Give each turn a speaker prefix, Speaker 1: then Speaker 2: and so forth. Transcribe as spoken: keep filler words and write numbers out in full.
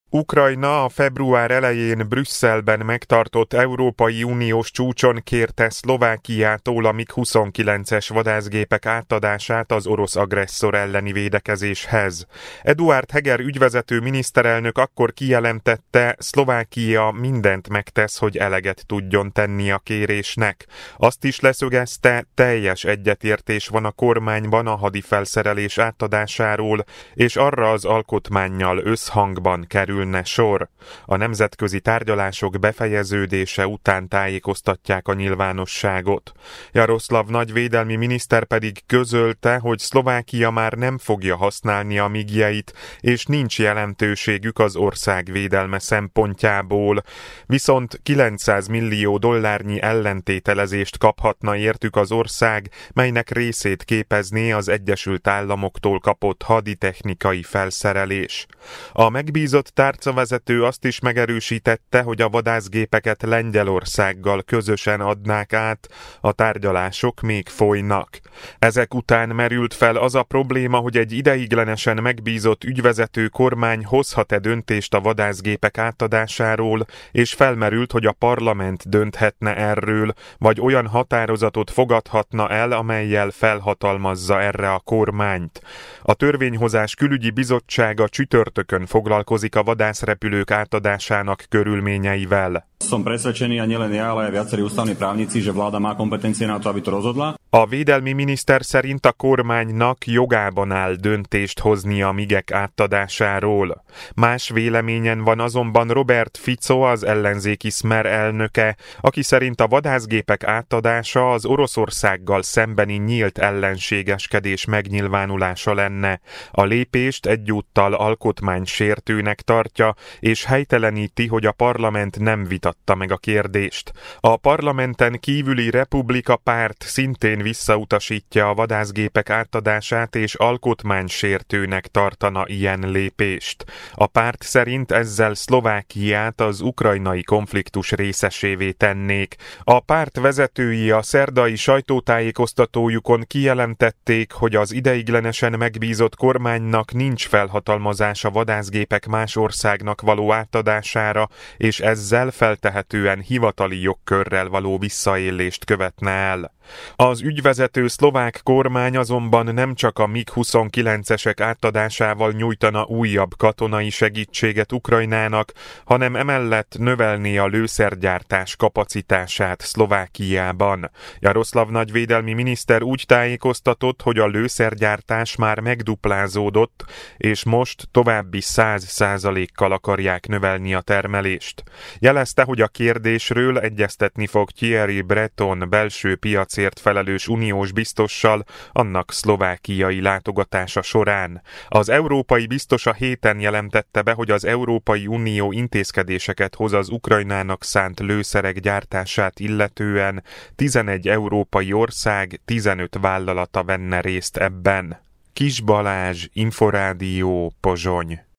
Speaker 1: Ukrajna a február elején Brüsszelben megtartott Európai Uniós csúcson kérte Szlovákiától a mig huszonkilences vadászgépek átadását az orosz agresszor elleni védekezéshez. Eduard Heger ügyvezető miniszterelnök akkor kijelentette, Szlovákia mindent megtesz, hogy eleget tudjon tenni a kérésnek. Azt is leszögezte, teljes egyetértés van a kormányban a hadifelszerelés átadásáról, és arra az alkotmánnyal összhangban kerül sor. A nemzetközi tárgyalások befejeződése után tájékoztatják a nyilvánosságot. Jaroszlav nagyvédelmi miniszter pedig közölte, hogy Szlovákia már nem fogja használni a migjeit, és nincs jelentőségük az ország védelme szempontjából. Viszont kilencszáz millió dollárnyi ellentételezést kaphatna értük az ország, melynek részét képezné az Egyesült Államoktól kapott haditechnikai felszerelés. A megbízott tárcavezető azt is megerősítette, hogy a vadászgépeket Lengyelországgal közösen adnák át, a tárgyalások még folynak. Ezek után merült fel az a probléma, hogy egy ideiglenesen megbízott ügyvezető kormány hozhat-e döntést a vadászgépek átadásáról, és felmerült, hogy a parlament dönthetne erről, vagy olyan határozatot fogadhatna el, amellyel felhatalmazza erre a kormányt. A törvényhozás külügyi bizottsága csütörtökön foglalkozik a vadászrepülők átadásának körülményeivel.
Speaker 2: Som presvedčený, a nielen ja, ale aj viacerí ústavní právnici, že vláda má kompetencie na to, aby to rozhodla.
Speaker 1: A védelmi miniszter szerint a kormánynak jogában áll döntést hozni a migek átadásáról. Más véleményen van azonban Robert Fico, az ellenzéki Smer elnöke, aki szerint a vadászgépek átadása az Oroszországgal szembeni nyílt ellenségeskedés megnyilvánulása lenne. A lépést egyúttal alkotmánysértőnek tartja, és helyteleníti, hogy a parlament nem vitatta meg a kérdést. A parlamenten kívüli Republika párt szintén visszautasítja a vadászgépek átadását, és alkotmánysértőnek tartana ilyen lépést. A párt szerint ezzel Szlovákiát az ukrajnai konfliktus részesévé tennék. A párt vezetői a szerdai sajtótájékoztatójukon kijelentették, hogy az ideiglenesen megbízott kormánynak nincs felhatalmazása vadászgépek más országnak való átadására, és ezzel feltehetően hivatali jogkörrel való visszaélést követne el. Az ügyvezető szlovák kormány azonban nem csak a mig huszonkilencesek átadásával nyújtana újabb katonai segítséget Ukrajnának, hanem emellett növelné a lőszergyártás kapacitását Szlovákiában. Jaroszlav nagyvédelmi miniszter úgy tájékoztatott, hogy a lőszergyártás már megduplázódott, és most további száz százalékkal akarják növelni a termelést. Jelezte, hogy a kérdésről egyeztetni fog Thierry Breton belső piacért felelős uniós biztossal annak szlovákiai látogatása során. Az európai biztos a héten jelentette be, hogy az Európai Unió intézkedéseket hoz az Ukrajnának szánt lőszerek gyártását illetően, tizenegy európai ország tizenöt vállalata venne részt ebben. Kis Balázs, Inforádió, Pozsony.